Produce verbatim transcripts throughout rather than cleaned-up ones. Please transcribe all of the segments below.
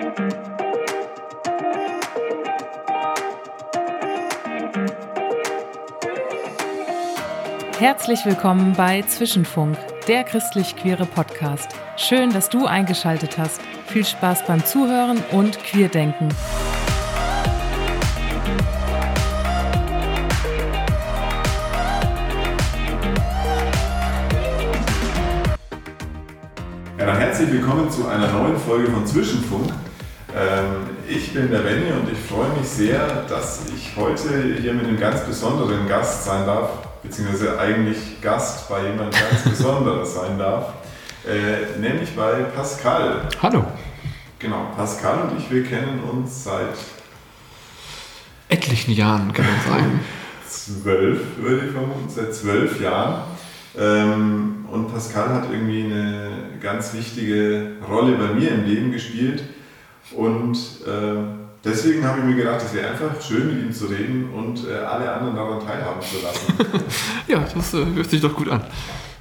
Herzlich willkommen bei Zwischenfunk, der christlich-queere Podcast. Schön, dass du eingeschaltet hast. Viel Spaß beim Zuhören und Queerdenken. Ja, dann herzlich willkommen zu einer neuen Folge von Zwischenfunk. Ähm, ich bin der Benny und ich freue mich sehr, dass ich heute hier mit einem ganz besonderen Gast sein darf, beziehungsweise eigentlich Gast bei jemandem ganz Besonderes sein darf, äh, nämlich bei Pascal. Hallo. Genau, Pascal und ich, wir kennen uns seit etlichen Jahren, kann man sagen. zwölf, würde ich vermuten, seit zwölf Jahren. Ähm, und Pascal hat irgendwie eine ganz wichtige Rolle bei mir im Leben gespielt und äh, deswegen habe ich mir gedacht, es wäre einfach schön, mit ihm zu reden und äh, alle anderen daran teilhaben zu lassen. Ja, das äh, hört sich doch gut an.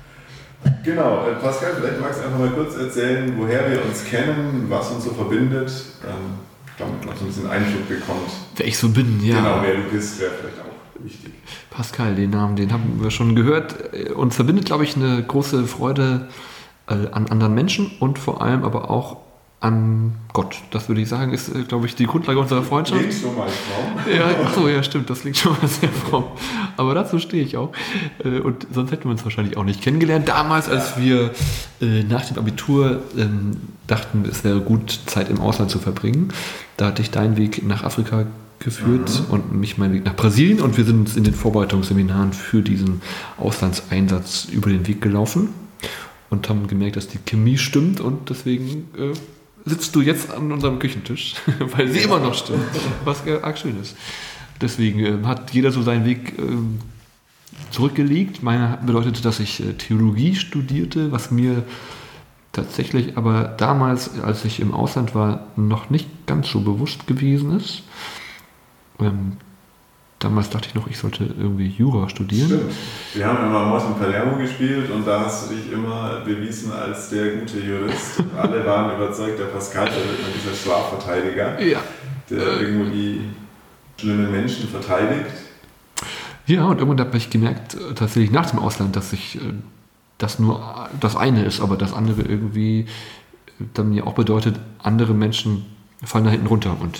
Genau, äh, Pascal, vielleicht magst du einfach mal kurz erzählen, woher wir uns kennen, was uns so verbindet, ähm, damit man so ein bisschen Eindruck bekommt. Wer ich so bin, ja. Genau, wer du bist, wäre vielleicht auch wichtig. Pascal, den Namen, den haben wir schon gehört. Uns verbindet, glaube ich, eine große Freude äh, an anderen Menschen und vor allem aber auch an Gott. Das würde ich sagen, ist, äh, glaube ich, die Grundlage unserer Freundschaft. Klingt schon mal fromm. Ja, achso, ja, stimmt, das klingt schon mal sehr fromm. Aber dazu stehe ich auch. Äh, und sonst hätten wir uns wahrscheinlich auch nicht kennengelernt. Damals, als ja. wir äh, nach dem Abitur ähm, dachten, es wäre gut, Zeit im Ausland zu verbringen. Da hatte ich deinen Weg nach Afrika geführt mhm. und mich meinen Weg nach Brasilien und wir sind uns in den Vorbereitungsseminaren für diesen Auslandseinsatz über den Weg gelaufen und haben gemerkt, dass die Chemie stimmt und deswegen äh, sitzt du jetzt an unserem Küchentisch, weil sie immer noch stimmt, was äh, arg schön ist. Deswegen äh, hat jeder so seinen Weg äh, zurückgelegt. Meiner bedeutete, dass ich äh, Theologie studierte, was mir tatsächlich aber damals, als ich im Ausland war, noch nicht ganz so bewusst gewesen ist. Ähm, damals dachte ich noch, ich sollte irgendwie Jura studieren. Stimmt. Wir haben immer Mord in Palermo gespielt und da hast du dich immer bewiesen als der gute Jurist. Alle waren überzeugt, der Pascal, der wird immer dieser Strafverteidiger, ja. der äh, irgendwo die schlimmen Menschen verteidigt. Ja, und irgendwann habe ich gemerkt, tatsächlich nach dem Ausland, dass ich das nur das eine ist, aber das andere irgendwie dann mir auch bedeutet, andere Menschen fallen da hinten runter. Und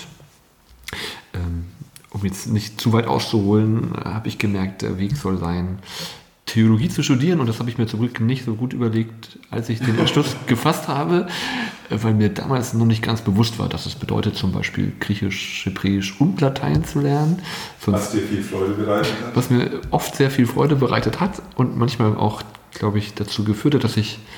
ähm, um jetzt nicht zu weit auszuholen, habe ich gemerkt, der Weg soll sein, Theologie zu studieren. Und das habe ich mir zum Glück nicht so gut überlegt, als ich den Entschluss gefasst habe, weil mir damals noch nicht ganz bewusst war, dass es bedeutet, zum Beispiel Griechisch, Hebräisch und Latein zu lernen. Sonst, was dir viel Freude bereitet hat? Was mir oft sehr viel Freude bereitet hat und manchmal auch, glaube ich, dazu geführt hat, dass ich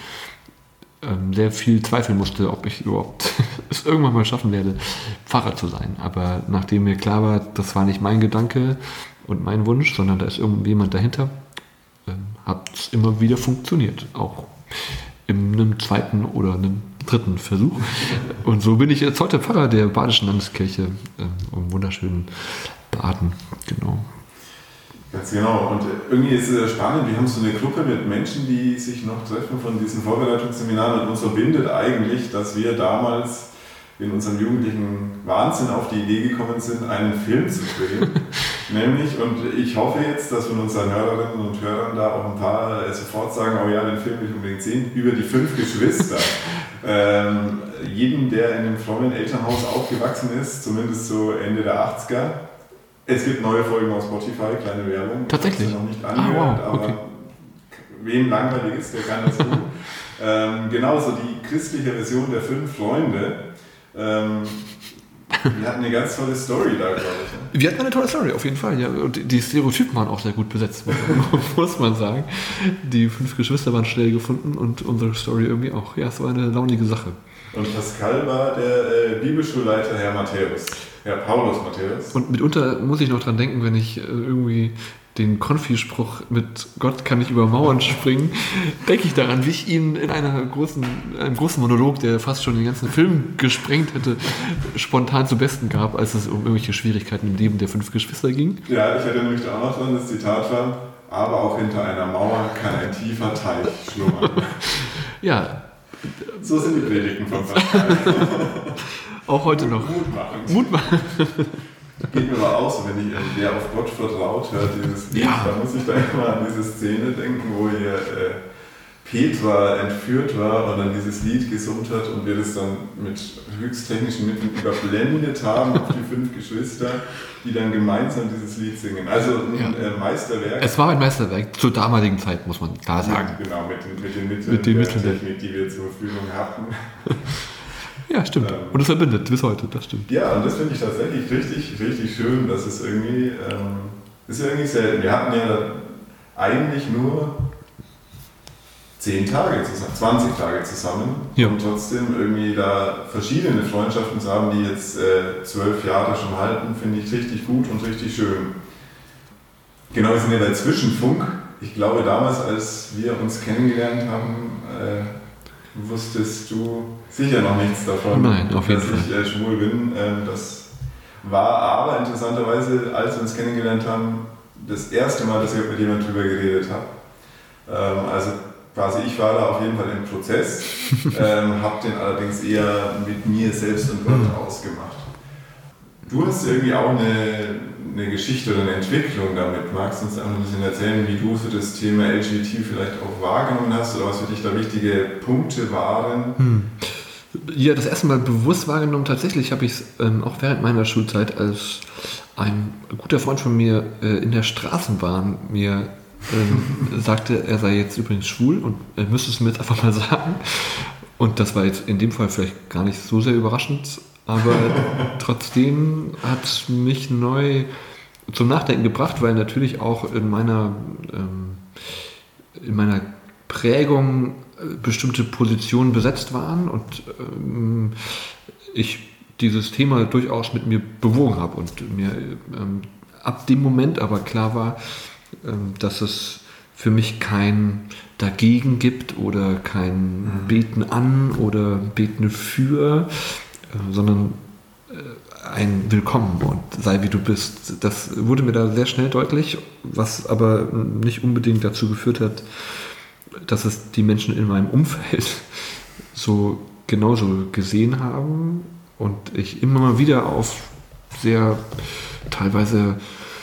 ähm, sehr viel zweifeln musste, ob ich überhaupt es irgendwann mal schaffen werde, Pfarrer zu sein. Aber nachdem mir klar war, das war nicht mein Gedanke und mein Wunsch, sondern da ist irgendjemand dahinter, ähm, hat es immer wieder funktioniert. Auch in einem zweiten oder einem dritten Versuch. Und so bin ich jetzt heute Pfarrer der Badischen Landeskirche ähm, im wunderschönen Baden. Genau. Ganz genau. Und irgendwie ist es spannend, wir haben so eine Gruppe mit Menschen, die sich noch treffen von diesen Vorbereitungsseminaren und uns verbindet eigentlich, dass wir damals in unserem jugendlichen Wahnsinn auf die Idee gekommen sind, einen Film zu drehen. Nämlich, und ich hoffe jetzt, dass von unseren Hörerinnen und Hörern da auch ein paar sofort sagen, oh ja, den Film will ich unbedingt sehen, über die fünf Geschwister. ähm, jeden, der in einem frommen Elternhaus aufgewachsen ist, zumindest so Ende der achtziger. Es gibt neue Folgen auf Spotify, kleine Werbung. Tatsächlich? Ich habe sie noch nicht angehört, ah, wow. okay. aber wem langweilig ist, der kann das tun. ähm, genauso die christliche Version der fünf Freunde. Ähm, wir hatten eine ganz tolle Story da, glaube ich. Ne? Wir hatten eine tolle Story, auf jeden Fall. Ja. Und die Stereotypen waren auch sehr gut besetzt, muss man sagen. Die fünf Geschwister waren schnell gefunden und unsere Story irgendwie auch. Ja, es war eine launige Sache. Und Pascal war der äh, Bibelschulleiter Herr Matthäus. Herr Paulus Matthäus. Und mitunter muss ich noch dran denken, wenn ich äh, irgendwie den Konfi-Spruch mit Gott kann ich über Mauern springen, denke ich daran, wie ich ihn in einer großen, einem großen Monolog, der fast schon den ganzen Film gesprengt hätte, spontan zu Besten gab, als es um irgendwelche Schwierigkeiten im Leben der fünf Geschwister ging. Ja, ich hatte nämlich da auch noch dran, das Zitat war, aber auch hinter einer Mauer kann ein tiefer Teich schlummern. Ja. So sind die Predigten von Pascal. Auch heute noch. Mutmachend. Mutmachend. Geht mir aber auch so, wenn ich wer auf Gott vertraut hört, dieses Lied, Ja. da muss ich da immer an diese Szene denken, wo hier äh, Petra entführt war und dann dieses Lied gesummt hat und wir das dann mit höchsttechnischen Mitteln überblendet haben auf die fünf Geschwister, die dann gemeinsam dieses Lied singen. Also ein Ja. äh, Meisterwerk. Es war ein Meisterwerk zur damaligen Zeit, muss man klar sagen. Ja, genau, mit den, mit den Mitteln Mit den der Mitteln der- Technik, die wir zur Verfügung hatten. Ja, stimmt. Ähm. Und es verbindet bis heute, das stimmt. Ja, und das finde ich tatsächlich richtig, richtig schön, dass es irgendwie, ähm, ist ja irgendwie selten. Wir hatten ja eigentlich nur zehn Tage zusammen, zwanzig Tage zusammen Ja. und trotzdem irgendwie da verschiedene Freundschaften zu haben, die jetzt äh, zwölf Jahre schon halten, finde ich richtig gut und richtig schön. Genau, wir sind ja bei Zwischenfunk. Ich glaube, damals, als wir uns kennengelernt haben, äh, wusstest du sicher noch nichts davon, Nein, auf jeden dass Fall. ich äh, schwul bin. Ähm, das war aber interessanterweise, als wir uns kennengelernt haben, das erste Mal, dass ich mit jemandem drüber geredet habe. Ähm, also quasi ich war da auf jeden Fall im Prozess, ähm, habe den allerdings eher mit mir selbst und Gott ausgemacht. Du hast irgendwie auch eine, eine Geschichte oder eine Entwicklung damit. Magst du uns ein bisschen erzählen, wie du für das Thema L G B T vielleicht auch wahrgenommen hast oder was für dich da wichtige Punkte waren? Hm. Ja, das erste Mal bewusst wahrgenommen, tatsächlich habe ich es ähm, auch während meiner Schulzeit, als ein guter Freund von mir äh, in der Straßenbahn mir ähm, sagte, er sei jetzt übrigens schwul und er müsste es mir jetzt einfach mal sagen. Und das war jetzt in dem Fall vielleicht gar nicht so sehr überraschend, aber trotzdem hat es mich neu zum Nachdenken gebracht, weil natürlich auch in meiner, ähm, in meiner Prägung äh, bestimmte Positionen besetzt waren und ähm, ich dieses Thema durchaus mit mir bewogen habe und mir ähm, ab dem Moment aber klar war, ähm, dass es für mich kein Dagegen gibt oder kein Mhm. Beten an oder Beten für, äh, sondern äh, ein Willkommen und sei wie du bist. Das wurde mir da sehr schnell deutlich, was aber nicht unbedingt dazu geführt hat, dass es die Menschen in meinem Umfeld so genauso gesehen haben und ich immer mal wieder auf sehr teilweise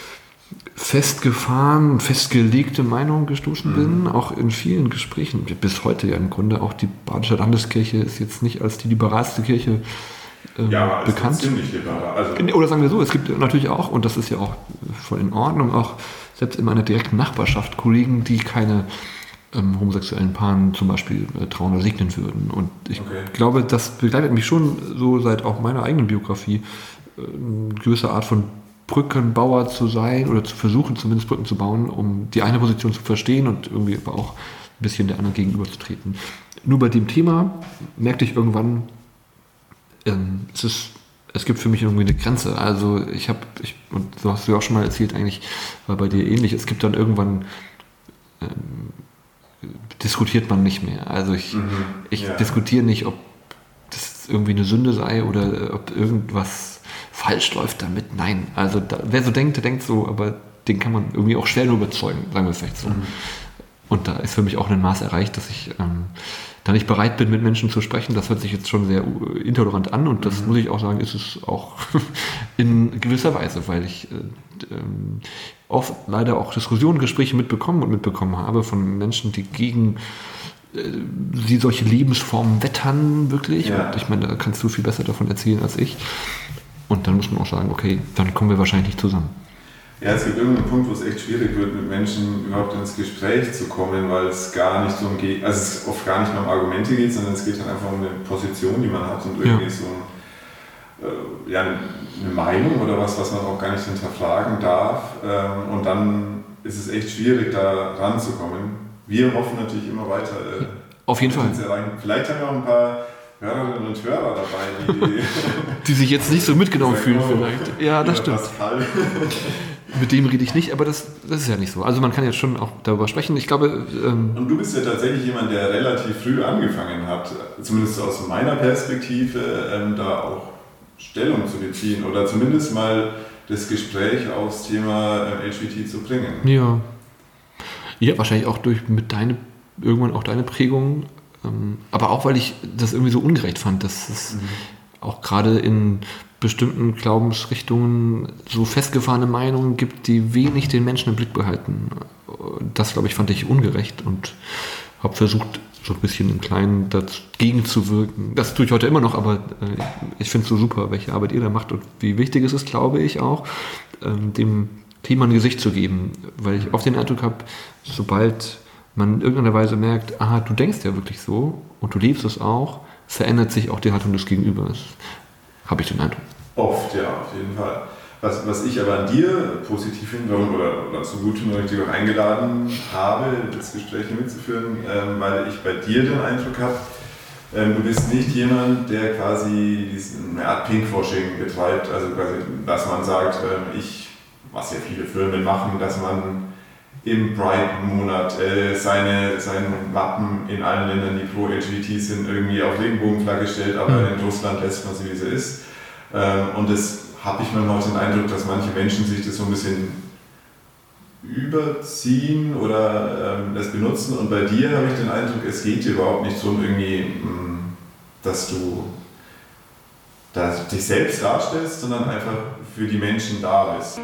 festgefahren, festgelegte Meinungen gestoßen bin, mhm. auch in vielen Gesprächen, bis heute ja im Grunde, auch die Badische Landeskirche ist jetzt nicht als die liberalste Kirche ähm, ja, aber bekannt. Ziemlich liberal. Also Oder sagen wir so, es gibt natürlich auch, und das ist ja auch voll in Ordnung, auch selbst in meiner direkten Nachbarschaft Kollegen, die keine ähm, homosexuellen Paaren zum Beispiel äh, trauen oder segnen würden. Und ich okay. glaube, das begleitet mich schon so seit auch meiner eigenen Biografie, äh, eine gewisse Art von Brückenbauer zu sein oder zu versuchen, zumindest Brücken zu bauen, um die eine Position zu verstehen und irgendwie aber auch ein bisschen der anderen gegenüberzutreten. Nur bei dem Thema merkte ich irgendwann, ähm, es ist, es gibt für mich irgendwie eine Grenze. Also ich habe, ich, und so hast du ja auch schon mal erzählt, eigentlich war bei dir ähnlich, es gibt dann irgendwann ähm, diskutiert man nicht mehr. Also ich, Mhm, ich ja. diskutiere nicht, ob das irgendwie eine Sünde sei oder ob irgendwas falsch läuft damit. Nein, also da, wer so denkt, der denkt so, aber den kann man irgendwie auch schnell nur überzeugen, sagen wir es vielleicht so. Mhm. Und da ist für mich auch ein Maß erreicht, dass ich ähm, da nicht bereit bin, mit Menschen zu sprechen. Das hört sich jetzt schon sehr intolerant an und das mhm. muss ich auch sagen, ist es auch in gewisser Weise, weil ich äh, ähm, oft leider auch Diskussionen, Gespräche mitbekommen und mitbekommen habe von Menschen, die gegen äh, sie solche Lebensformen wettern, wirklich. Ja. Und ich meine, da kannst du viel besser davon erzählen als ich. Und dann muss man auch sagen, okay, dann kommen wir wahrscheinlich nicht zusammen. Ja, es gibt irgendeinen Punkt, wo es echt schwierig wird, mit Menschen überhaupt ins Gespräch zu kommen, weil es gar nicht so um geht, also es oft gar nicht mehr um Argumente geht, sondern es geht dann einfach um eine Position, die man hat und irgendwie ja. so ein, äh, ja, eine Meinung oder was, was man auch gar nicht hinterfragen darf. Ähm, und dann ist es echt schwierig, da ranzukommen. Wir hoffen natürlich immer weiter. Äh, Auf jeden Fall. Vielleicht haben wir auch ein paar Hörerinnen und Hörer dabei, die, die sich jetzt nicht so mitgenommen fühlen vielleicht. Ja, das stimmt. Mit dem rede ich nicht, aber das, das ist ja nicht so. Also man kann jetzt schon auch darüber sprechen. Ich glaube... Ähm und du bist ja tatsächlich jemand, der relativ früh angefangen hat, zumindest aus meiner Perspektive, ähm, da auch Stellung zu beziehen oder zumindest mal das Gespräch aufs Thema ähm, L G B T zu bringen. Ja. Ja, wahrscheinlich auch durch mit deine, irgendwann auch deine Prägung. Aber auch, weil ich das irgendwie so ungerecht fand, dass es mhm. auch gerade in bestimmten Glaubensrichtungen so festgefahrene Meinungen gibt, die wenig den Menschen im Blick behalten. Das, glaube ich, fand ich ungerecht und habe versucht, so ein bisschen im Kleinen dagegen zu wirken. Das tue ich heute immer noch, aber äh, ich finde es so super, welche Arbeit ihr da macht und wie wichtig es ist, glaube ich auch, ähm, dem Thema ein Gesicht zu geben, weil ich oft den Eindruck habe, sobald man in irgendeiner Weise merkt, aha, du denkst ja wirklich so und du lebst es auch, verändert sich auch die Haltung des Gegenübers. Habe ich den Eindruck. Oft, ja, auf jeden Fall. Was, was ich aber an dir positiv finde oder, oder so gut finde, dass ich dich auch eingeladen habe, das Gespräch mitzuführen, ähm, weil ich bei dir den Eindruck habe, ähm, du bist nicht jemand, der quasi diesen, eine Art Pinkwashing betreibt, also quasi, dass man sagt, ähm, ich, was ja viele Firmen machen, dass man im Pride-Monat äh, seine, sein Wappen in allen Ländern, die pro-L G B T sind, irgendwie auf Regenbogenflagge stellt, aber mhm. in Russland lässt man sie, wie sie ist. Ähm, und das habe ich manchmal auch den Eindruck, dass manche Menschen sich das so ein bisschen überziehen oder ähm, das benutzen. Und bei dir habe ich den Eindruck, es geht überhaupt nicht darum, irgendwie, mh, dass du dass dich selbst darstellst, sondern einfach für die Menschen da bist.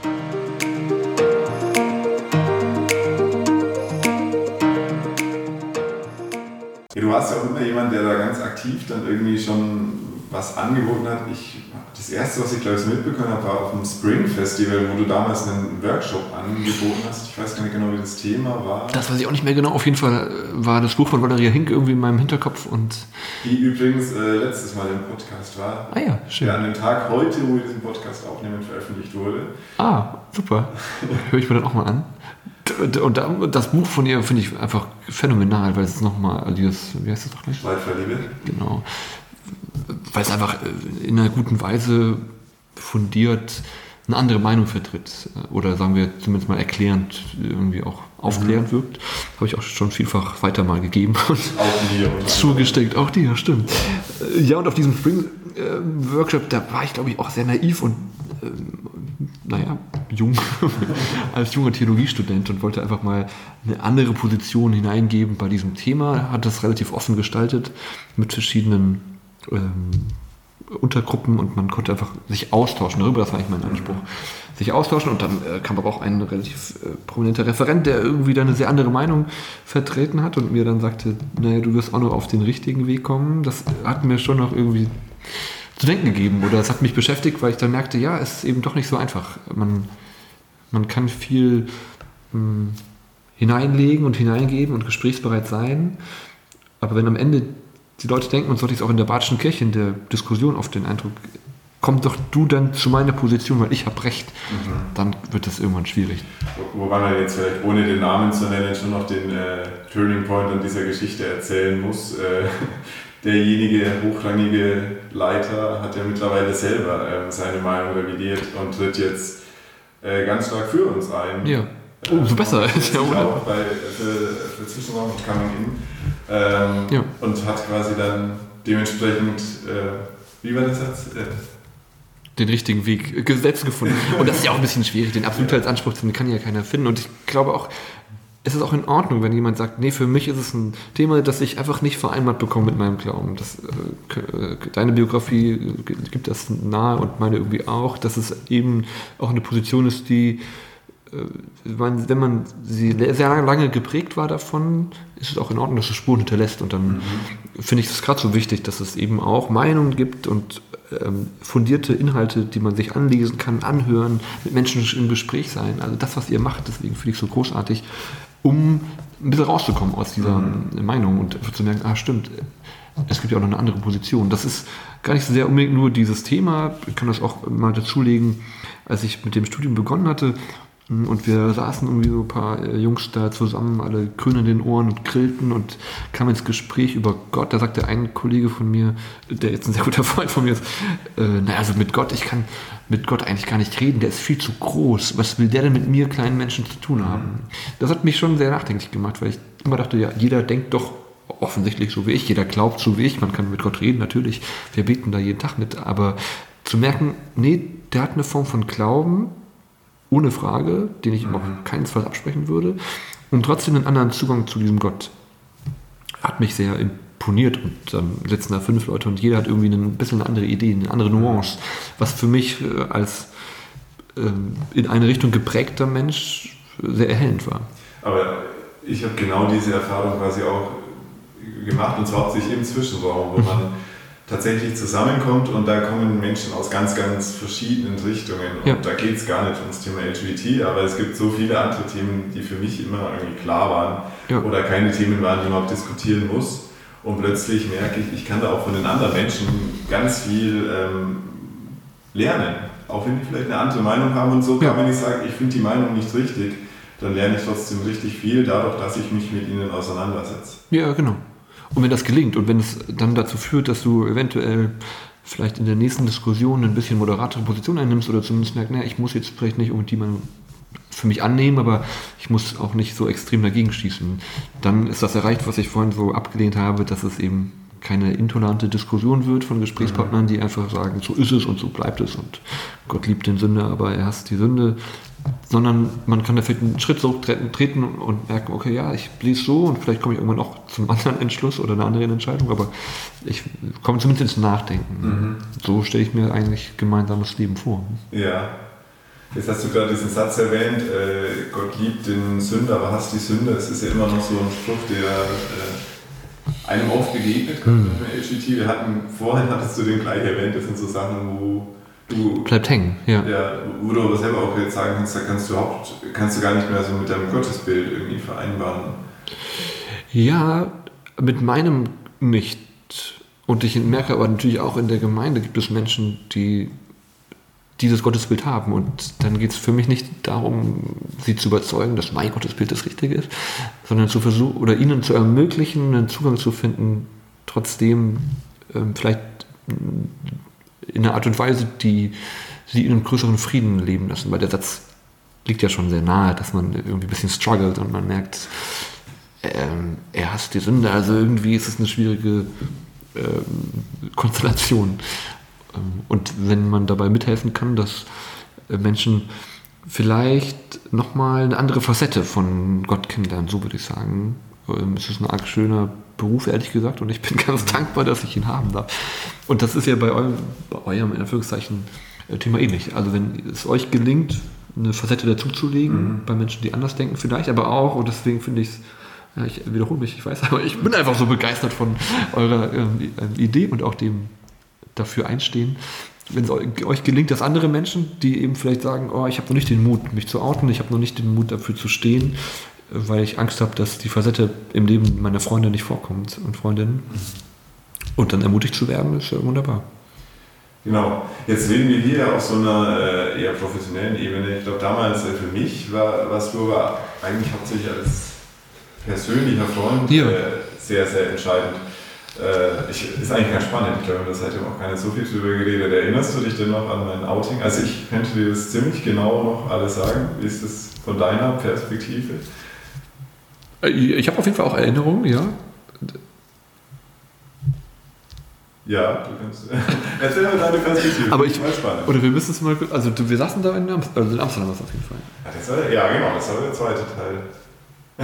Ja, du warst ja auch immer jemand, der da ganz aktiv dann irgendwie schon was angeboten hat. Ich, das erste, was ich glaube ich mitbekommen habe, war auf dem Spring Festival, wo du damals einen Workshop angeboten hast. Ich weiß gar nicht genau, wie das Thema war. Das weiß ich auch nicht mehr genau. Auf jeden Fall war das Buch von Valeria Hink irgendwie in meinem Hinterkopf. Und die übrigens äh, letztes Mal im Podcast war. Ah ja, schön. Der an dem Tag heute, wo wir diesen Podcast aufnehmen, veröffentlicht wurde. Ah, super. Höre ich mir dann auch mal an. Und das Buch von ihr finde ich einfach phänomenal, weil es nochmal dieses, wie heißt das doch gleich? Streitverliebe. Genau. Weil es einfach in einer guten Weise fundiert eine andere Meinung vertritt. Oder sagen wir zumindest mal erklärend, irgendwie auch aufklärend mhm. wirkt. Habe ich auch schon vielfach weiter mal gegeben und auch dir zugesteckt. Auch dir, stimmt. Ja, und auf diesem Spring-Workshop, da war ich, glaube ich, auch sehr naiv und naja, jung, als junger Theologiestudent und wollte einfach mal eine andere Position hineingeben bei diesem Thema, hat das relativ offen gestaltet mit verschiedenen ähm, Untergruppen und man konnte einfach sich austauschen darüber, das war eigentlich mein Anspruch, sich austauschen und dann äh, kam aber auch ein relativ äh, prominenter Referent, der irgendwie dann eine sehr andere Meinung vertreten hat und mir dann sagte, naja, du wirst auch noch auf den richtigen Weg kommen. Das hat mir schon noch irgendwie zu denken gegeben oder es hat mich beschäftigt, weil ich dann merkte, ja, es ist eben doch nicht so einfach. Man, man kann viel mh, hineinlegen und hineingeben und gesprächsbereit sein, aber wenn am Ende die Leute denken, und so hatte ich es auch in der Badischen Kirche in der Diskussion oft den Eindruck, komm doch du dann zu meiner Position, weil ich habe Recht, mhm. dann wird das irgendwann schwierig. Wo, wobei man jetzt vielleicht, ohne den Namen zu nennen, schon noch den äh, Turning Point an dieser Geschichte erzählen muss. Äh, derjenige hochrangige Leiter hat ja mittlerweile selber äh, seine Meinung revidiert und tritt jetzt äh, ganz stark für uns ein. Ja. Oh, so besser. Äh, ja, auch bei, für, für Zwischenraum und Coming In. Ähm, ja. Und hat quasi dann dementsprechend, äh, wie war der Satz? Äh, den richtigen Weg gesetzt gefunden. Und das ist ja auch ein bisschen schwierig, den Absolutheitsanspruch, den kann ja keiner finden. Und ich glaube auch, es ist auch in Ordnung, wenn jemand sagt, nee, für mich ist es ein Thema, das ich einfach nicht vereinbart bekomme mit meinem Glauben. Das, äh, deine Biografie gibt das nahe und meine irgendwie auch, dass es eben auch eine Position ist, die, äh, man, wenn man sie sehr lange geprägt war davon, ist es auch in Ordnung, dass es Spuren hinterlässt. Und dann mhm. finde ich es gerade so wichtig, dass es eben auch Meinungen gibt und ähm, fundierte Inhalte, die man sich anlesen kann, anhören, mit Menschen im Gespräch sein. Also das, was ihr macht, deswegen finde ich es so großartig, um ein bisschen rauszukommen aus dieser mhm. Meinung und zu merken, ah stimmt, es gibt ja auch noch eine andere Position. Das ist gar nicht so sehr unbedingt nur dieses Thema, ich kann das auch mal dazulegen, als ich mit dem Studium begonnen hatte und wir saßen irgendwie so ein paar Jungs da zusammen, alle grün in den Ohren und grillten und kamen ins Gespräch über Gott. Da sagte ein Kollege von mir, der jetzt ein sehr guter Freund von mir ist, äh, naja, also mit Gott, ich kann mit Gott eigentlich gar nicht reden, der ist viel zu groß. Was will der denn mit mir, kleinen Menschen, zu tun haben? Das hat mich schon sehr nachdenklich gemacht, weil ich immer dachte, ja, jeder denkt doch offensichtlich so wie ich, jeder glaubt so wie ich, man kann mit Gott reden, natürlich, wir beten da jeden Tag mit, aber zu merken, nee, der hat eine Form von Glauben, ohne Frage, den ich ihm auf keinen Fall absprechen würde, und trotzdem einen anderen Zugang zu diesem Gott. Hat mich sehr komponiert und dann sitzen da fünf Leute und jeder hat irgendwie ein bisschen eine andere Idee, eine andere Nuance, was für mich äh, als äh, in eine Richtung geprägter Mensch sehr erhellend war. Aber ich habe genau diese Erfahrung quasi auch gemacht, und zwar hauptsächlich im Zwischenraum, wo man tatsächlich zusammenkommt und da kommen Menschen aus ganz, ganz verschiedenen Richtungen. Und ja. da geht es gar nicht ums Thema L G B T, aber es gibt so viele andere Themen, die für mich immer irgendwie klar waren ja. oder keine Themen waren, die man auch diskutieren muss. Und plötzlich merke ich, ich kann da auch von den anderen Menschen ganz viel ähm, lernen. Auch wenn die vielleicht eine andere Meinung haben und so, ja. wenn ich sage, ich finde die Meinung nicht richtig, dann lerne ich trotzdem richtig viel dadurch, dass ich mich mit ihnen auseinandersetze. Ja, genau. Und wenn das gelingt und wenn es dann dazu führt, dass du eventuell vielleicht in der nächsten Diskussion ein bisschen moderatere Position einnimmst oder zumindest merkst, naja, ich muss jetzt vielleicht nicht unbedingt die Meinung für mich annehmen, aber ich muss auch nicht so extrem dagegen schießen, dann ist das erreicht, was ich vorhin so abgelehnt habe, dass es eben keine intolerante Diskussion wird von Gesprächspartnern, die einfach sagen, so ist es und so bleibt es und Gott liebt den Sünder, aber er hasst die Sünde, sondern man kann da vielleicht einen Schritt so treten und merken, okay, ja, ich lese so und vielleicht komme ich irgendwann auch zum anderen Entschluss oder einer anderen Entscheidung, aber ich komme zumindest ins Nachdenken. Mhm. So stelle ich mir eigentlich gemeinsames Leben vor. Ja, jetzt hast du gerade diesen Satz erwähnt, äh, Gott liebt den Sünder, aber hasst die Sünde. Es ist ja immer noch so ein Spruch, der äh, einem oft begegnet, mhm. mit L G B T. Wir hatten, vorhin hattest du den gleich erwähnt, das sind so Sachen, wo du bleibt hängen, ja. ja. Wo du aber selber auch jetzt sagen kannst, da kannst du überhaupt, kannst du gar nicht mehr so mit deinem Gottesbild irgendwie vereinbaren. Ja, mit meinem nicht. Und ich merke aber natürlich auch in der Gemeinde gibt es Menschen, die dieses Gottesbild haben. Und dann geht es für mich nicht darum, sie zu überzeugen, dass mein Gottesbild das Richtige ist, sondern zu versuchen oder ihnen zu ermöglichen, einen Zugang zu finden, trotzdem ähm, vielleicht in einer Art und Weise, die sie in einem größeren Frieden leben lassen. Weil der Satz liegt ja schon sehr nahe, dass man irgendwie ein bisschen struggelt und man merkt, ähm, er hasst die Sünde. Also irgendwie ist es eine schwierige ähm, Konstellation. Ähm, und wenn man dabei mithelfen kann, dass äh, Menschen vielleicht nochmal eine andere Facette von Gott kennenlernen, so würde ich sagen. Ähm, es ist ein arg schöner Beruf, ehrlich gesagt, und ich bin ganz dankbar, dass ich ihn haben darf. Und das ist ja bei eurem, bei eurem in Anführungszeichen, Thema ähnlich. Also wenn es euch gelingt, eine Facette dazuzulegen, mhm. bei Menschen, die anders denken vielleicht, aber auch, und deswegen finde ich es, ja, ich wiederhole mich, ich weiß, aber ich bin einfach so begeistert von eurer ähm, Idee und auch dem dafür einstehen. Wenn es euch gelingt, dass andere Menschen, die eben vielleicht sagen, oh, ich habe noch nicht den Mut, mich zu outen, ich habe noch nicht den Mut, dafür zu stehen, weil ich Angst habe, dass die Facette im Leben meiner Freunde nicht vorkommt und Freundinnen. Und dann ermutigt zu werden, ist ja wunderbar. Genau. Jetzt reden wir hier auf so einer äh, eher professionellen Ebene. Ich glaube, damals äh, für mich war, warst du aber eigentlich hauptsächlich als persönlicher Freund ja. äh, sehr, sehr entscheidend. Äh, ich, ist eigentlich ganz spannend. Ich glaube, wir haben da seitdem auch gar nicht so viel drüber geredet. Erinnerst du dich denn noch an mein Outing? Also ich könnte dir das ziemlich genau noch alles sagen. Wie ist das von deiner Perspektive? Ich habe auf jeden Fall auch Erinnerungen, ja. Ja, du kannst. Erzähl mal deine Perspektive. Aber ich, oder wir müssen es mal. Also, wir saßen da in Amsterdam, also in Amsterdam auf jeden Fall. Ja, das war, ja, genau, das war der zweite Teil.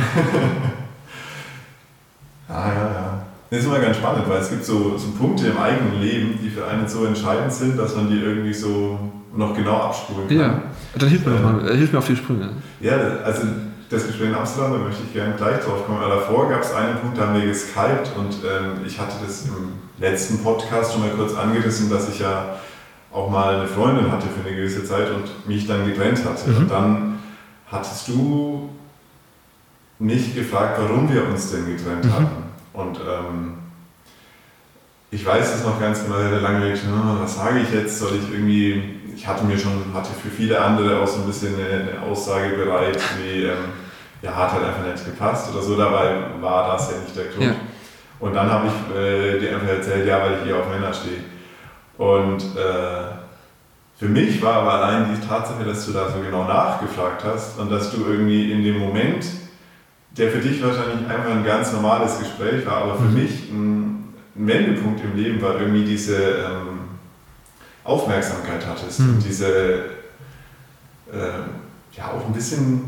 ah, ja, ja. Das ist immer ganz spannend, weil es gibt so, so Punkte im eigenen Leben, die für einen so entscheidend sind, dass man die irgendwie so noch genau abspulen kann. Ja, dann hilf mir, äh, mal, hilf mir auf die Sprünge. Ja, also. Das Gespräch in Amsterdam, da möchte ich gerne gleich drauf kommen. Aber davor gab es einen Punkt, da haben wir geskypt und ähm, ich hatte das im letzten Podcast schon mal kurz angerissen, dass ich ja auch mal eine Freundin hatte für eine gewisse Zeit und mich dann getrennt hatte. Mhm. Und dann hattest du mich gefragt, warum wir uns denn getrennt mhm. hatten. Und ähm, ich weiß es noch ganz genau, sehr lange gedacht, was sage ich jetzt, soll ich irgendwie... Ich hatte mir schon, hatte für viele andere auch so ein bisschen eine, eine Aussage bereit, wie, ähm, ja, hat halt einfach nicht gepasst oder so, dabei war das ja nicht der Grund. Ja. Und dann habe ich äh, dir einfach erzählt, ja, weil ich eher auf Männer stehe. Und äh, für mich war aber allein die Tatsache, dass du da so genau nachgefragt hast und dass du irgendwie in dem Moment, der für dich wahrscheinlich einfach ein ganz normales Gespräch war, aber für mhm. mich ein, ein Wendepunkt im Leben war irgendwie diese... Ähm, Aufmerksamkeit hattest hm. und diese, äh, ja auch ein bisschen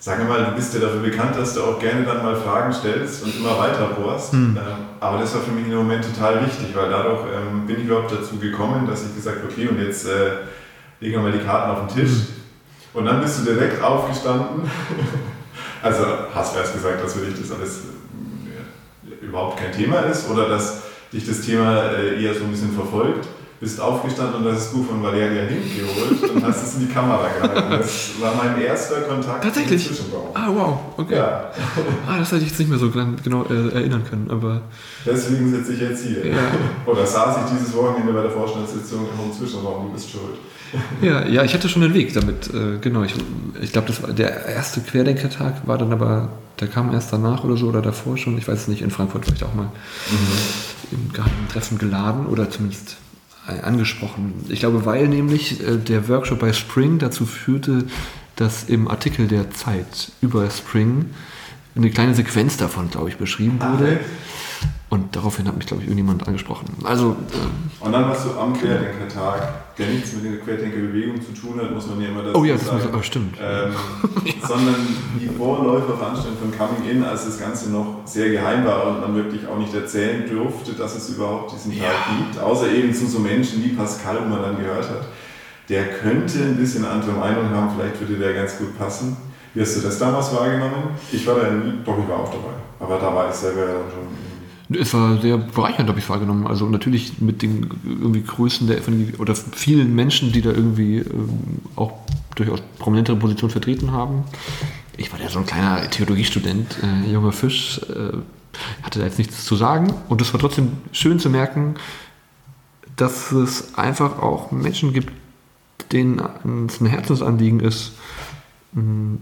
Sag mal, du bist ja dafür bekannt, dass du auch gerne dann mal Fragen stellst und immer weiter bohrst. Mhm. Aber das war für mich im Moment total wichtig, weil dadurch ähm, bin ich überhaupt dazu gekommen, dass ich gesagt habe, okay, und jetzt äh, legen wir mal die Karten auf den Tisch. Mhm. Und dann bist du direkt aufgestanden. Also hast du erst gesagt, dass für dich das alles äh, überhaupt kein Thema ist oder dass dich das Thema äh, eher so ein bisschen verfolgt. Bist aufgestanden und hast das Buch von Valeria Hink geholt und hast es in die Kamera gehalten. Das war mein erster Kontakt. Tatsächlich? Ah, wow, okay. Ja. Ah, das hätte ich jetzt nicht mehr so genau äh, erinnern können, aber... Deswegen sitze ich jetzt hier. Ja. Oder saß ich dieses Wochenende bei der Vorstandssitzung im Zwischenraum, du bist schuld. Ja, ja, ich hatte schon einen Weg damit, äh, genau. Ich, ich glaube, das war der erste Querdenkertag, war dann aber, der kam erst danach oder so, oder davor schon, ich weiß es nicht, in Frankfurt war ich auch mal mhm. im geheimen Treffen geladen, oder zumindest angesprochen. Ich glaube, weil nämlich äh, der Workshop bei Spring dazu führte, dass im Artikel der Zeit über Spring eine kleine Sequenz davon, glaube ich, beschrieben wurde. Und daraufhin hat mich, glaube ich, irgendjemand angesprochen. Also, ähm, und dann warst du am Querdenker-Tag, der nichts mit der Querdenker-Bewegung zu tun hat, muss man ja immer dazu oh ja, das sagen. Muss, oh, stimmt. Ähm, ja. Sondern die Vorläuferveranstaltung von Coming In, als das Ganze noch sehr geheim war und man wirklich auch nicht erzählen durfte, dass es überhaupt diesen Tag ja. gibt. Außer eben zu so Menschen wie Pascal, wo man dann gehört hat, der könnte ein bisschen eine andere Meinung haben, vielleicht würde der ganz gut passen. Wie hast du das damals wahrgenommen? Ich war da nie, doch, ich war auch dabei. Aber da war ich selber ja dann schon... Es war sehr bereichernd, habe ich wahrgenommen. Also natürlich mit den irgendwie Größen der Evangelie oder vielen Menschen, die da irgendwie ähm, auch durchaus prominentere Positionen vertreten haben. Ich war ja so ein kleiner Theologiestudent, äh, junger Fisch, äh, hatte da jetzt nichts zu sagen. Und es war trotzdem schön zu merken, dass es einfach auch Menschen gibt, denen es ein Herzensanliegen ist, mh,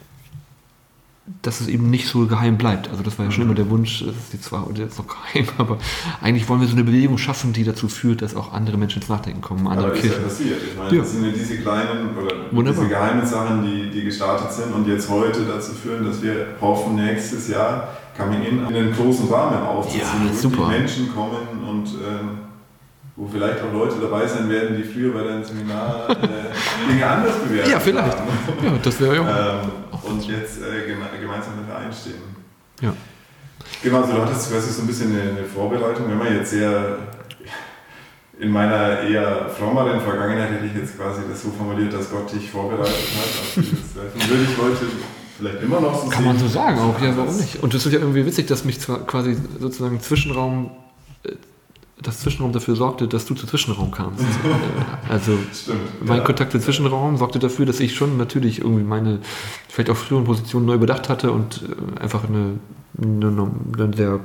dass es eben nicht so geheim bleibt. Also das war ja schon immer der Wunsch, das ist jetzt zwar jetzt noch geheim, aber eigentlich wollen wir so eine Bewegung schaffen, die dazu führt, dass auch andere Menschen ins Nachdenken kommen. Andere aber das ist ja passiert. Ich meine, ja. Das sind ja diese kleinen oder Wunderbar. diese geheimen Sachen, die, die gestartet sind und jetzt heute dazu führen, dass wir hoffen, nächstes Jahr Coming In in einen großen Rahmen aufzuziehen, ja, wo super. die Menschen kommen und ähm, wo vielleicht auch Leute dabei sein werden, die früher bei deinem Seminar äh, Dinge anders bewerten. Ja, vielleicht. Haben. Ja, das wäre ja auch. Ähm, und jetzt äh, geme- gemeinsam dafür einstehen. Ja. Genau, also du hattest quasi so ein bisschen eine, eine Vorbereitung. Wenn man jetzt sehr in meiner eher frommeren Vergangenheit hätte ich jetzt quasi das so formuliert, dass Gott dich vorbereitet hat auf dieses Treffen. Würde ich heute vielleicht immer noch so Kann sehen. man so sagen auch, ja, warum nicht? Und das ist ja irgendwie witzig, dass mich zwar quasi sozusagen Zwischenraum das Zwischenraum dafür sorgte, dass du zu Zwischenraum kamst. Also Stimmt, mein ja. Kontakt zum Zwischenraum sorgte dafür, dass ich schon natürlich irgendwie meine vielleicht auch früheren Positionen neu bedacht hatte und einfach eine, eine, einen sehr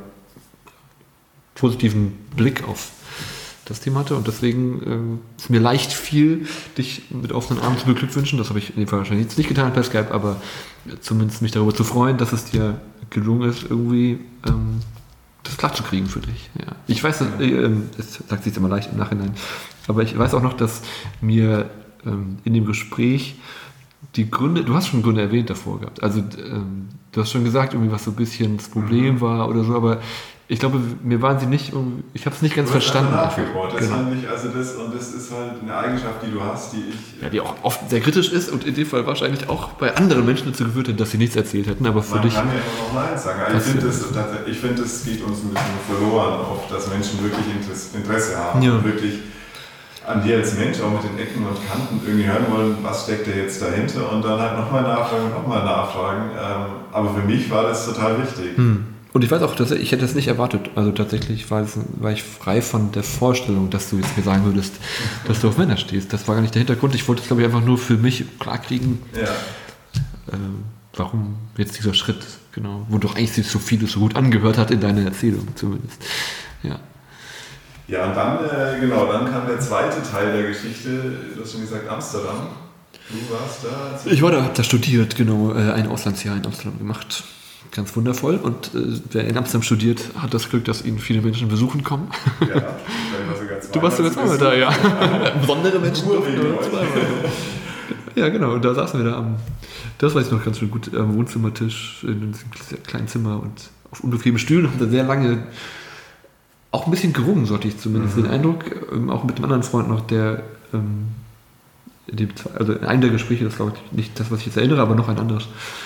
positiven Blick auf das Thema hatte. Und deswegen äh, ist mir leicht fiel, dich mit offenen Armen zu beglückwünschen. Das habe ich in dem Fall wahrscheinlich jetzt nicht getan per Skype, aber zumindest mich darüber zu freuen, dass es dir gelungen ist, irgendwie ähm, das klar zu kriegen für dich. Ja. Ich weiß, äh, es sagt sich immer leicht im Nachhinein, aber ich weiß auch noch, dass mir ähm, in dem Gespräch die Gründe, du hast schon Gründe erwähnt davor gehabt, also ähm, du hast schon gesagt, irgendwie was so ein bisschen das Problem war oder so, aber ich glaube, mir waren sie nicht, ich habe es nicht ganz du hast verstanden. Nachgebohrt. Das genau. fand ich, also das, und das ist halt eine Eigenschaft, die du hast, die ich... Ja, die auch oft sehr kritisch ist und in dem Fall wahrscheinlich auch bei anderen Menschen dazu geführt hat, dass sie nichts erzählt hätten, aber für Man dich... Man kann ja immer noch Nein sagen. Also ich finde, das, ich find, das geht uns ein bisschen verloren, oft, dass Menschen wirklich Interesse haben ja. und wirklich an dir als Mensch auch mit den Ecken und Kanten irgendwie hören wollen, was steckt da jetzt dahinter und dann halt nochmal nachfragen, nochmal nachfragen. Aber für mich war das total wichtig. Hm. Und ich weiß auch, dass ich hätte das nicht erwartet. Also tatsächlich war, es, war ich frei von der Vorstellung, dass du jetzt mir sagen würdest, dass du auf Männer stehst. Das war gar nicht der Hintergrund. Ich wollte es, glaube ich, einfach nur für mich klarkriegen, ja. äh, warum jetzt dieser Schritt, genau, wo doch eigentlich so vieles so gut angehört hat in deiner Erzählung zumindest. Ja. Ja, und dann, äh, genau, dann kam der zweite Teil der Geschichte, du hast schon gesagt, Amsterdam. Du warst da? Ich war da, hab da studiert, genau, äh, ein Auslandsjahr in Amsterdam gemacht. Ganz wundervoll. Und äh, wer in Amsterdam studiert, hat das Glück, dass ihn viele Menschen besuchen kommen. Ja, ich war sogar zweimal. Du warst sogar zweimal da, ja. Besondere Menschen durften zweimal. Ja, genau. Und da saßen wir da am, das weiß ich noch ganz schön gut, am Wohnzimmertisch in diesem kleinen Zimmer und auf unbequemen Stühlen. Haben da sehr lange auch ein bisschen gerungen, so hatte ich zumindest mhm. den Eindruck. Ähm, auch mit einem anderen Freund noch, der ähm, in dem, also in einem der Gespräche, das glaube ich nicht das, was ich jetzt erinnere, aber noch ein anderes,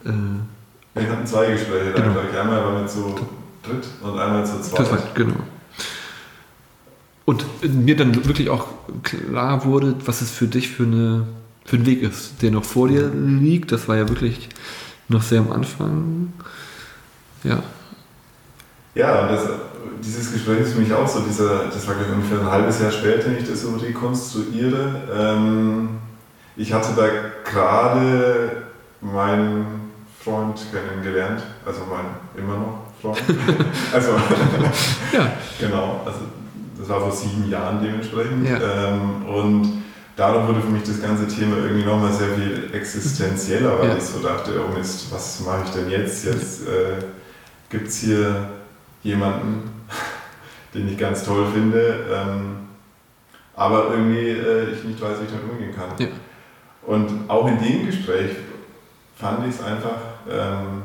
Äh, Wir hatten zwei Gespräche, genau. da einmal waren wir zu dritt und einmal zu zweit. Das war, genau. Und mir dann wirklich auch klar wurde, was es für dich für, eine, für ein Weg ist, der noch vor dir liegt. Das war ja wirklich noch sehr am Anfang. Ja. Ja, und das, dieses Gespräch ist für mich auch so, dieser, das war ungefähr ein halbes Jahr später, wenn ich das so rekonstruiere. Ähm, ich hatte da gerade meinen Freund kennengelernt, also mein immer noch Freund. also, ja. genau, also das war vor sieben Jahren dementsprechend. Ja. Ähm, und dadurch wurde für mich das ganze Thema irgendwie nochmal sehr viel existenzieller, weil ja. ich so dachte, oh Mist, was mache ich denn jetzt? Jetzt äh, gibt es hier jemanden, den ich ganz toll finde, ähm, aber irgendwie äh, ich nicht weiß, wie ich damit umgehen kann. Ja. Und auch in dem Gespräch fand ich es einfach ähm,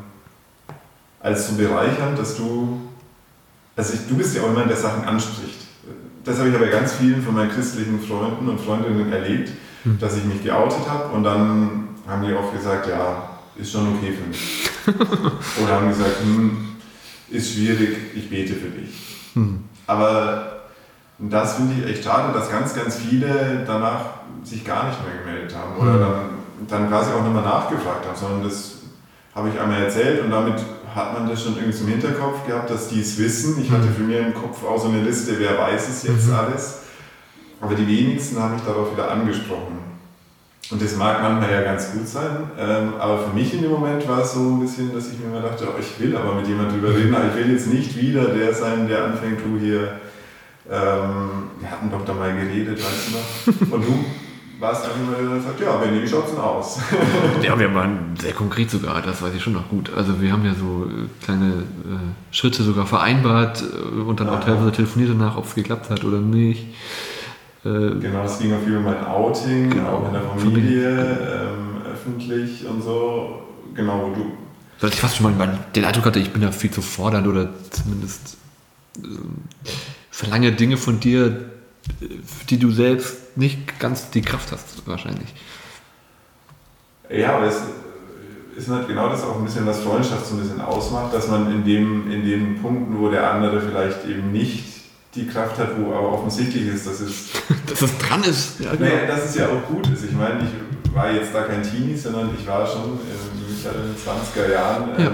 als so bereichernd, dass du, also ich, du bist ja auch jemand, der Sachen anspricht. Das habe ich aber ganz vielen von meinen christlichen Freunden und Freundinnen erlebt, hm. dass ich mich geoutet habe und dann haben die oft gesagt, ja, ist schon okay für mich. Oder haben gesagt, hm, ist schwierig, ich bete für dich. Hm. Aber das finde ich echt schade, dass ganz, ganz viele danach sich gar nicht mehr gemeldet haben oder dann, dann quasi auch nochmal nachgefragt haben, sondern das habe ich einmal erzählt und damit hat man das schon irgendwie zum Hinterkopf gehabt, dass die es wissen. Ich hatte für mich im Kopf auch so eine Liste, wer weiß es jetzt mhm. alles. Aber die wenigsten haben mich darauf wieder angesprochen. Und das mag manchmal ja ganz gut sein, ähm, aber für mich in dem Moment war es so ein bisschen, dass ich mir immer dachte, oh, ich will aber mit jemandem drüber reden, aber ich will jetzt nicht wieder der sein, der anfängt, du hier, ähm, wir hatten doch da mal geredet, weißt du noch? Und du warst einfach mal, der sagt, ja, Benni, wie schaut's denn aus? Ja, wir waren sehr konkret sogar, das weiß ich schon noch gut. Also wir haben ja so kleine äh, Schritte sogar vereinbart äh, und dann ah, auch teilweise telefoniert danach, ob es geklappt hat oder nicht. Äh, genau, es ging auch viel um mein Outing, genau, auch in der Familie, ähm, öffentlich und so. Genau, wo du... Dass ich fast schon mal den Eindruck hatte, ich bin da viel zu fordernd oder zumindest äh, verlange Dinge von dir, für die du selbst nicht ganz die Kraft hast, wahrscheinlich. Ja, aber es ist halt genau das auch ein bisschen, was Freundschaft so ein bisschen ausmacht, dass man in, dem, in den Punkten, wo der andere vielleicht eben nicht die Kraft hat, wo aber offensichtlich ist, dass es... dass es dran ist. Ja, genau. Naja, dass es ja auch gut ist. Ich meine, ich war jetzt da kein Teenie, sondern ich war schon in den zwanziger Jahren ähm,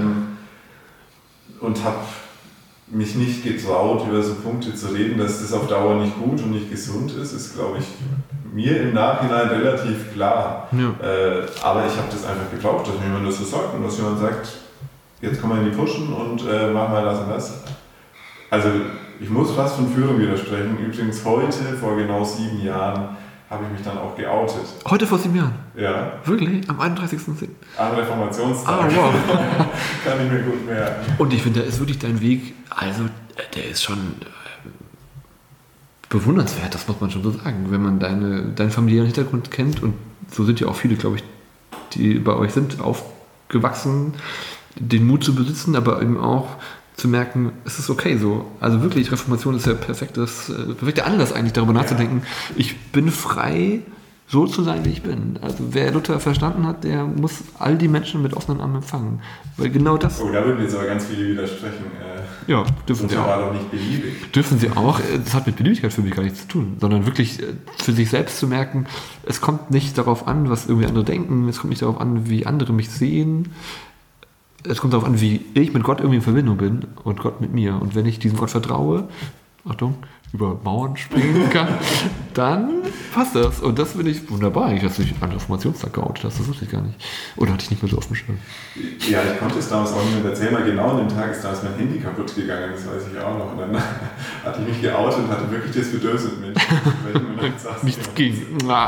ja. und habe mich nicht getraut, über so Punkte zu reden, dass das auf Dauer nicht gut und nicht gesund ist, ist, glaube ich, mir im Nachhinein relativ klar. Ja. Äh, aber ich habe das einfach gebraucht, dass mir jemand das so sagt und dass jemand sagt, jetzt kommen wir in die Pushen und äh, machen wir das und das. Also ich muss fast von Führung widersprechen. Übrigens heute, vor genau sieben Jahren, habe ich mich dann auch geoutet. Heute vor sieben Jahren? Ja. Wirklich? Am einunddreißigsten Am Reformationstag. Ah, wow. Kann ich mir gut merken. Und ich finde, da ist wirklich dein Weg, also der ist schon bewundernswert, das muss man schon so sagen. Wenn man deine, deinen familiären Hintergrund kennt, und so sind ja auch viele, glaube ich, die bei euch sind, aufgewachsen, den Mut zu besitzen, aber eben auch zu merken, es ist okay so. Also wirklich, Reformation ist ja perfektes, äh, perfekter Anlass eigentlich, darüber nachzudenken. Ja. Ich bin frei, so zu sein, wie ich bin. Also wer Luther verstanden hat, der muss all die Menschen mit offenen Armen empfangen. Weil genau das... Oh, da würden jetzt aber ganz viele widersprechen. Äh, ja, dürfen sie auch. Das war doch nicht beliebig. Dürfen sie auch. Das hat mit Beliebigkeit für mich gar nichts zu tun, sondern wirklich für sich selbst zu merken, es kommt nicht darauf an, was irgendwie andere denken, es kommt nicht darauf an, wie andere mich sehen. Es kommt darauf an, wie ich mit Gott irgendwie in Verbindung bin und Gott mit mir. Und wenn ich diesem Gott vertraue, Achtung, über Mauern springen kann, dann passt das. Und das finde ich wunderbar eigentlich, dass du dich an Reformationstag geoutet hast. Das wusste ich gar nicht. Oder hatte ich nicht mehr so auf dem Schirm? Ja, ich konnte es damals auch nicht mehr erzählen, weil genau an dem Tag ist damals mein Handy kaputt gegangen, das weiß ich auch noch. Und dann hatte ich mich geoutet und hatte wirklich das Bedürfnis mit. Nichts ging.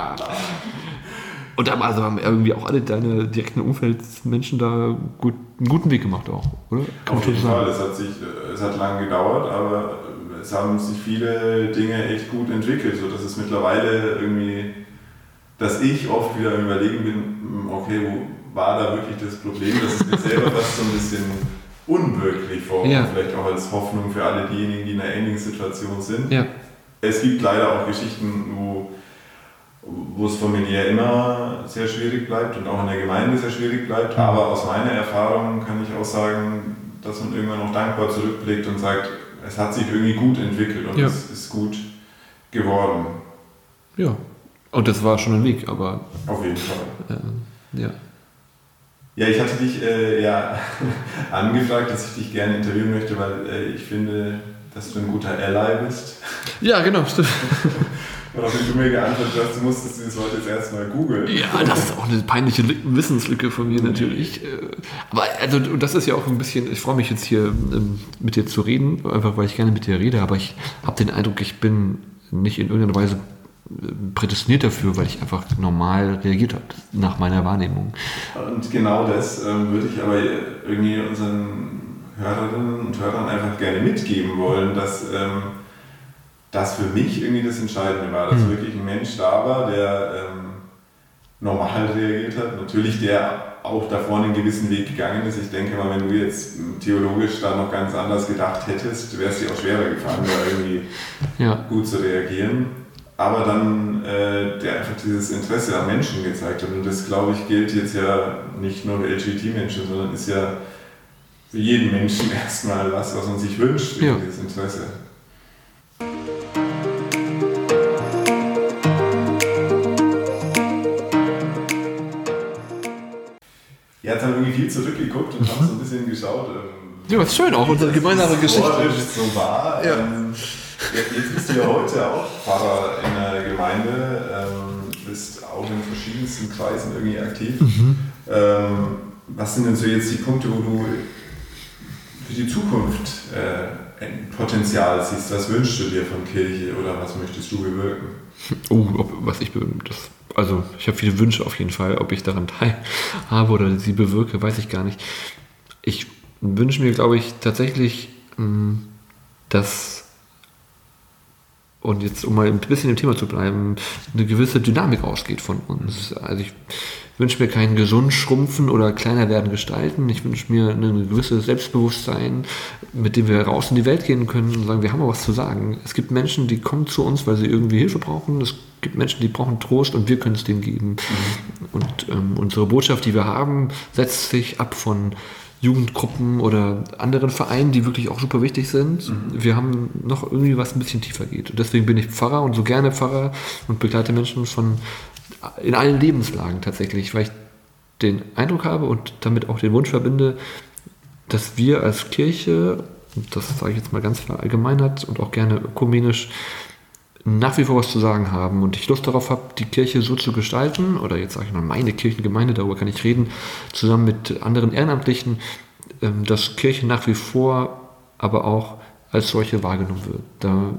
Und dann also haben irgendwie auch alle deine direkten Umfeldsmenschen da gut, einen guten Weg gemacht auch, oder? Kann Auf jeden Fall, es hat, sich, es hat lange gedauert, aber es haben sich viele Dinge echt gut entwickelt, sodass es mittlerweile irgendwie, dass ich oft wieder im Überlegen bin, okay, wo war da wirklich das Problem, dass es mir selber fast so ein bisschen unwirklich vorkommt, ja. Vielleicht auch als Hoffnung für alle diejenigen, die in einer ähnlichen Situation sind. Ja. Es gibt leider auch Geschichten, wo wo es familiär immer sehr schwierig bleibt und auch in der Gemeinde sehr schwierig bleibt. Aber aus meiner Erfahrung kann ich auch sagen, dass man irgendwann noch dankbar zurückblickt und sagt, es hat sich irgendwie gut entwickelt und ja. es ist gut geworden. Ja, und das war schon ein Weg, aber... Auf jeden Fall. Äh, ja. Ja, ich hatte dich äh, ja angefragt, dass ich dich gerne interviewen möchte, weil äh, ich finde, dass du ein guter Ally bist. Ja, genau, stimmt. Woraufhin du mir geantwortet hast, du musstest dieses Wort jetzt erstmal googeln. Ja, das ist auch eine peinliche Wissenslücke von mir natürlich. Aber also, das ist ja auch ein bisschen, ich freue mich jetzt hier mit dir zu reden, einfach weil ich gerne mit dir rede, aber ich habe den Eindruck, ich bin nicht in irgendeiner Weise prädestiniert dafür, weil ich einfach normal reagiert habe, nach meiner Wahrnehmung. Und genau das ähm, würde ich aber irgendwie unseren Hörerinnen und Hörern einfach gerne mitgeben wollen, dass ähm, das für mich irgendwie das Entscheidende war, dass mhm. wirklich ein Mensch da war, der ähm, normal reagiert hat, natürlich der auch davor einen gewissen Weg gegangen ist. Ich denke mal, wenn du jetzt theologisch da noch ganz anders gedacht hättest, wäre es dir auch schwerer gefallen, da irgendwie ja. gut zu reagieren. Aber dann äh, der einfach dieses Interesse an Menschen gezeigt hat. Und das, glaube ich, gilt jetzt ja nicht nur für L G B T-Menschen, sondern ist ja für jeden Menschen erstmal was, was man sich wünscht, ja. dieses Interesse. Ja, jetzt haben wir irgendwie viel zurückgeguckt und haben so ein bisschen geschaut. Ähm, ja, ist schön, auch unsere gemeinsame Geschichte. So war. Ja. Ähm, Jetzt bist du ja heute auch Pfarrer in der Gemeinde, ähm, bist auch in verschiedensten Kreisen irgendwie aktiv. Mhm. Ähm, was sind denn so jetzt die Punkte, wo du für die Zukunft äh, ein Potenzial siehst? Was wünschst du dir von Kirche oder was möchtest du bewirken? Oh, ob, was ich bewirken das, also ich habe viele Wünsche auf jeden Fall, ob ich daran teilhabe oder sie bewirke, weiß ich gar nicht. Ich wünsche mir, glaube ich, tatsächlich, mh, dass und jetzt, um mal ein bisschen im Thema zu bleiben, eine gewisse Dynamik ausgeht von uns. Also ich wünsche mir kein gesund schrumpfen oder kleiner werden gestalten. Ich wünsche mir ein gewisses Selbstbewusstsein, mit dem wir raus in die Welt gehen können und sagen, wir haben auch was zu sagen. Es gibt Menschen, die kommen zu uns, weil sie irgendwie Hilfe brauchen. Es gibt Menschen, die brauchen Trost und wir können es denen geben. Mhm. Und ähm, unsere Botschaft, die wir haben, setzt sich ab von Jugendgruppen oder anderen Vereinen, die wirklich auch super wichtig sind. Mhm. Wir haben noch irgendwie was ein bisschen tiefer geht. Und deswegen bin ich Pfarrer und so gerne Pfarrer und begleite Menschen von in allen Lebenslagen tatsächlich, weil ich den Eindruck habe und damit auch den Wunsch verbinde, dass wir als Kirche, und das sage ich jetzt mal ganz verallgemeinert und auch gerne ökumenisch, nach wie vor was zu sagen haben und ich Lust darauf habe, die Kirche so zu gestalten, oder jetzt sage ich mal meine Kirchengemeinde, darüber kann ich reden, zusammen mit anderen Ehrenamtlichen, dass Kirche nach wie vor aber auch als solche wahrgenommen wird. Da,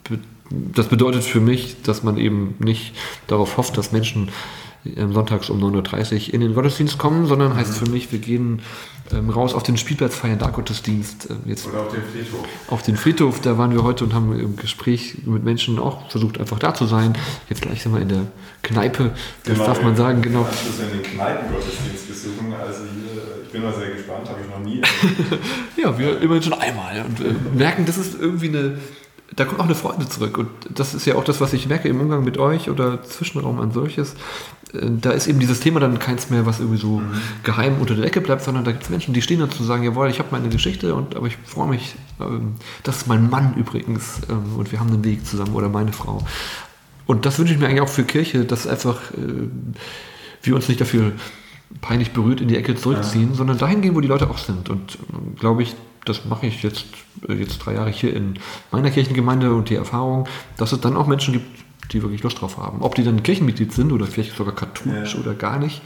das bedeutet für mich, dass man eben nicht darauf hofft, dass Menschen sonntags um neun Uhr dreißig in den Gottesdienst kommen, sondern heißt für mich, wir gehen ähm, raus auf den Spielplatz, feiern da Gottesdienst. Ähm, jetzt Oder auf den Friedhof. Auf den Friedhof, da waren wir heute und haben im Gespräch mit Menschen auch versucht, einfach da zu sein. Jetzt gleich sind wir in der Kneipe, das genau, darf man sagen. Genau. Anschluss in den Kneipengottesdienst besuchen, also hier, ich bin mal sehr gespannt, habe ich noch nie. Ja, wir immerhin schon einmal und äh, merken, das ist irgendwie eine, da kommt auch eine Freude zurück und das ist ja auch das, was ich merke im Umgang mit euch oder Zwischenraum an solches. Da ist eben dieses Thema dann keins mehr, was irgendwie so mhm. geheim unter der Decke bleibt, sondern da gibt es Menschen, die stehen dazu und sagen, jawohl, ich habe meine Geschichte, und aber ich freue mich, ähm, das ist mein Mann übrigens ähm, und wir haben einen Weg zusammen oder meine Frau. Und das wünsche ich mir eigentlich auch für Kirche, dass einfach äh, wir uns nicht dafür peinlich berührt in die Ecke zurückziehen, ja. sondern dahin gehen, wo die Leute auch sind. Und äh, glaube ich, das mache ich jetzt, äh, jetzt drei Jahre hier in meiner Kirchengemeinde und die Erfahrung, dass es dann auch Menschen gibt, die wirklich Lust drauf haben. Ob die dann Kirchenmitglied sind oder vielleicht sogar katholisch ja. oder gar nicht,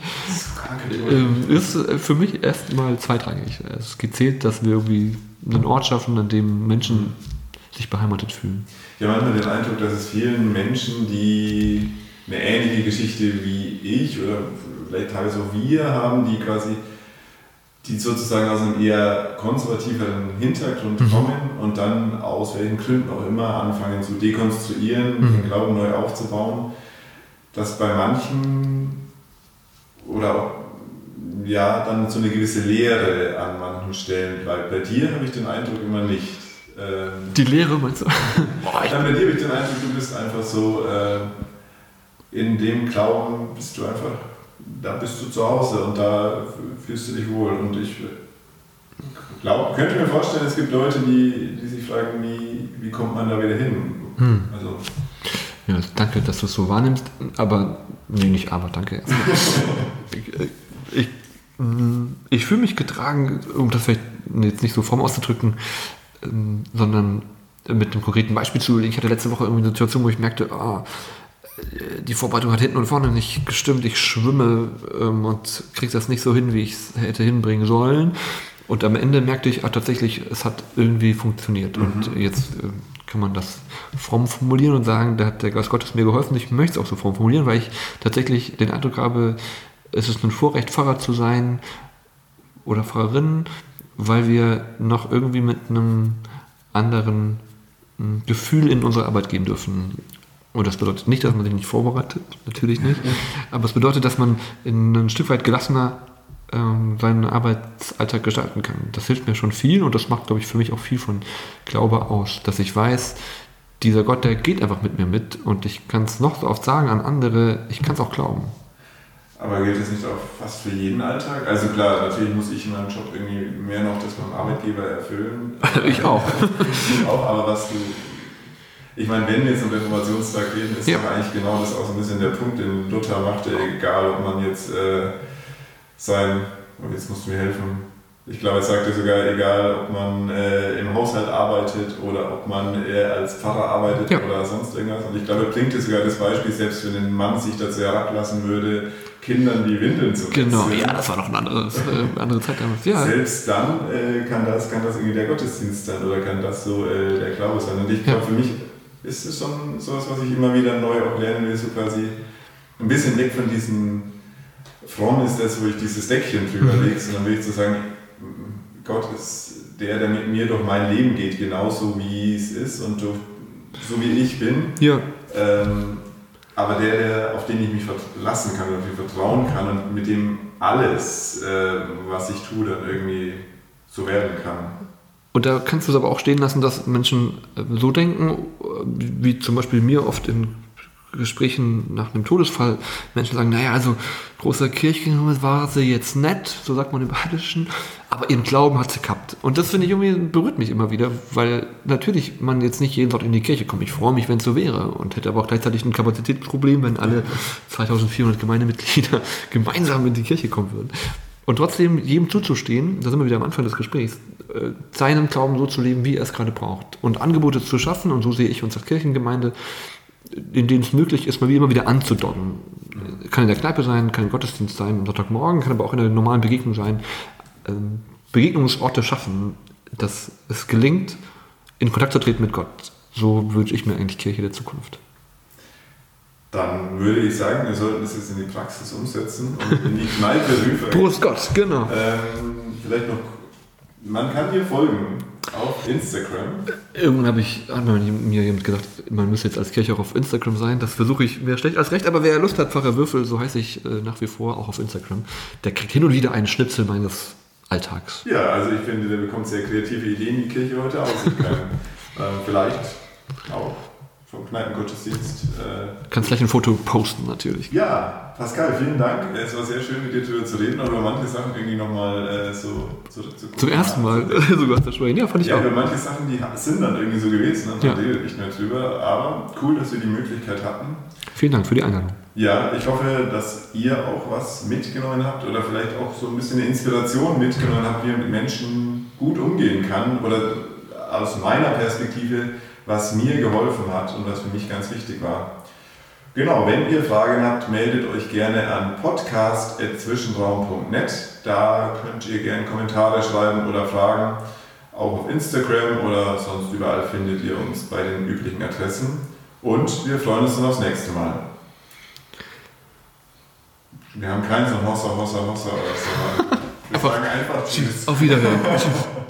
ähm, ist für mich erstmal zweitrangig. Es geht zählt, dass wir irgendwie einen Ort schaffen, an dem Menschen mhm. sich beheimatet fühlen. Ich habe manchmal den Eindruck, dass es vielen Menschen, die eine ähnliche Geschichte wie ich oder vielleicht teilweise auch wir haben, die quasi die sozusagen aus einem eher konservativeren Hintergrund mhm. kommen und dann aus welchen Gründen auch immer anfangen zu dekonstruieren, mhm. den Glauben neu aufzubauen, dass bei manchen oder auch ja, dann so eine gewisse Leere an manchen Stellen bleibt. Bei dir habe ich den Eindruck immer nicht. Ähm, die Leere meinst du? Boah, dann bei dir habe ich den Eindruck, du bist einfach so, äh, in dem Glauben bist du einfach, da bist du zu Hause und da fühlst du dich wohl. Und ich glaub, könnte mir vorstellen, es gibt Leute, die, die sich fragen, wie, wie kommt man da wieder hin? Hm. Also, ja, danke, dass du es so wahrnimmst, aber, nee, nicht aber, danke. ich ich, ich fühle mich getragen, um das vielleicht jetzt nicht so fromm auszudrücken, sondern mit einem konkreten Beispiel zu. Ich hatte letzte Woche irgendwie eine Situation, wo ich merkte, oh, die Vorbereitung hat hinten und vorne nicht gestimmt, ich schwimme ähm, und kriege das nicht so hin, wie ich es hätte hinbringen sollen. Und am Ende merkte ich, ah, tatsächlich, es hat irgendwie funktioniert. Mhm. Und jetzt äh, kann man das fromm formulieren und sagen, da hat der Geist Gottes mir geholfen. Ich möchte es auch so fromm formulieren, weil ich tatsächlich den Eindruck habe, es ist ein Vorrecht, Pfarrer zu sein oder Pfarrerin, weil wir noch irgendwie mit einem anderen m, Gefühl in unsere Arbeit gehen dürfen. Und das bedeutet nicht, dass man sich nicht vorbereitet, natürlich nicht, aber es bedeutet, dass man in ein Stück weit gelassener ähm, seinen Arbeitsalltag gestalten kann. Das hilft mir schon viel und das macht, glaube ich, für mich auch viel von Glaube aus, dass ich weiß, dieser Gott, der geht einfach mit mir mit und ich kann es noch so oft sagen an andere, ich kann es auch glauben. Aber gilt das nicht auch fast für jeden Alltag? Also klar, natürlich muss ich in meinem Job irgendwie mehr noch das beim Arbeitgeber erfüllen. Ich auch. ich auch, aber was du... Ich meine, wenn wir jetzt um Reformationstag reden, ist ja doch eigentlich genau das auch so ein bisschen der Punkt, den Luther machte, egal ob man jetzt äh, sein, oh, jetzt musst du mir helfen, ich glaube, er sagte sogar, egal ob man äh, im Haushalt arbeitet oder ob man äh, als Pfarrer arbeitet ja. oder sonst irgendwas. Und ich glaube, er bringt sogar das Beispiel, selbst wenn ein Mann sich dazu herablassen würde, Kindern die Windeln zu wechseln. Genau, ja, das war noch eine andere, äh, andere Zeit damals. Ja. Selbst dann äh, kann, das, kann das irgendwie der Gottesdienst sein oder kann das so äh, der Glaube sein. Und ich glaube, ja. für mich ist es schon sowas, was ich immer wieder neu auch lernen will, so quasi ein bisschen weg von diesem Fromm ist das, wo ich dieses Deckchen drüber lege, sondern will ich zu sagen, Gott ist der, der mit mir durch mein Leben geht, genauso wie es ist und durch, so wie ich bin. Ja. Ähm, aber der, der, auf den ich mich verlassen kann, auf den ich vertrauen kann und mit dem alles, äh, was ich tue, dann irgendwie so werden kann. Und da kannst du es aber auch stehen lassen, dass Menschen so denken, wie zum Beispiel mir oft in Gesprächen nach einem Todesfall Menschen sagen, naja, also großer Kirchengehörig war sie jetzt nett, so sagt man im Badischen, aber ihren Glauben hat sie gehabt. Und das finde ich irgendwie, berührt mich immer wieder, weil natürlich man jetzt nicht jeden Tag in die Kirche kommt. Ich freue mich, wenn es so wäre und hätte aber auch gleichzeitig ein Kapazitätsproblem, wenn alle zweitausendvierhundert Gemeindemitglieder gemeinsam in die Kirche kommen würden. Und trotzdem jedem zuzustehen, da sind wir wieder am Anfang des Gesprächs, seinen Glauben so zu leben, wie er es gerade braucht. Und Angebote zu schaffen, und so sehe ich uns als Kirchengemeinde, in denen es möglich ist, mal wie immer wieder anzudocken. Kann in der Kneipe sein, kann im Gottesdienst sein, am Sonntagmorgen, kann aber auch in der normalen Begegnung sein. Begegnungsorte schaffen, dass es gelingt, in Kontakt zu treten mit Gott. So wünsche ich mir eigentlich Kirche der Zukunft. Dann würde ich sagen, wir sollten das jetzt in die Praxis umsetzen und in die Kneipe rüber. Prost Gott, genau. Ähm, vielleicht noch, man kann dir folgen auf Instagram. Irgendwann habe ich, hat mir jemand gesagt, man müsste jetzt als Kirche auch auf Instagram sein. Das versuche ich mehr schlecht als recht, aber wer Lust hat, Pfarrer Würfel, so heiße ich äh, nach wie vor auch auf Instagram, der kriegt hin und wieder einen Schnipsel meines Alltags. Ja, also ich finde, der bekommt sehr kreative Ideen, die Kirche heute aussehen kann. ähm, vielleicht auch vom Kneipengottesdienst. Äh, Kannst gleich ein Foto posten, natürlich. Ja, Pascal, vielen Dank. Es war sehr schön, mit dir darüber zu reden und über manche Sachen irgendwie nochmal äh, so zurückzugucken. Zum ersten Mal sogar zu sprechen. Ja, fand ich ja, auch. Ja, über manche Sachen, die sind dann irgendwie so gewesen und ja. man redet nicht mehr drüber. Aber cool, dass wir die Möglichkeit hatten. Vielen Dank für die Einladung. Ja, ich hoffe, dass ihr auch was mitgenommen habt oder vielleicht auch so ein bisschen eine Inspiration mitgenommen habt, wie man mit Menschen gut umgehen kann oder aus meiner Perspektive, was mir geholfen hat und was für mich ganz wichtig war. Genau, wenn ihr Fragen habt, meldet euch gerne an podcast at zwischenraum punkt net. Da könnt ihr gerne Kommentare schreiben oder Fragen. Auch auf Instagram oder sonst überall findet ihr uns bei den üblichen Adressen. Und wir freuen uns dann aufs nächste Mal. Wir haben keinen so Hossa, Hossa, Hossa oder so. Wir sagen einfach Tschüss. Auf Wiederhören. Tschüss.